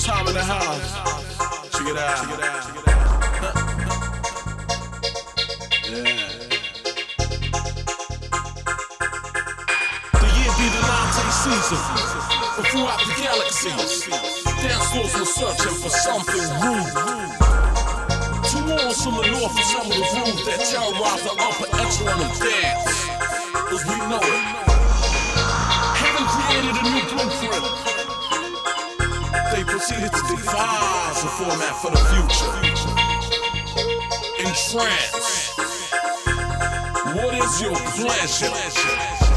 Time in the house. Check it out. Yeah. The year be the Lante season, but throughout the galaxies, dance floors were searching for something rude. Two walls from the north are some of the rules that terrorize the upper echelon of dance, as we know it. Heaven created a new blueprint. They proceeded to devise a format for the future. In trance, what is your pleasure?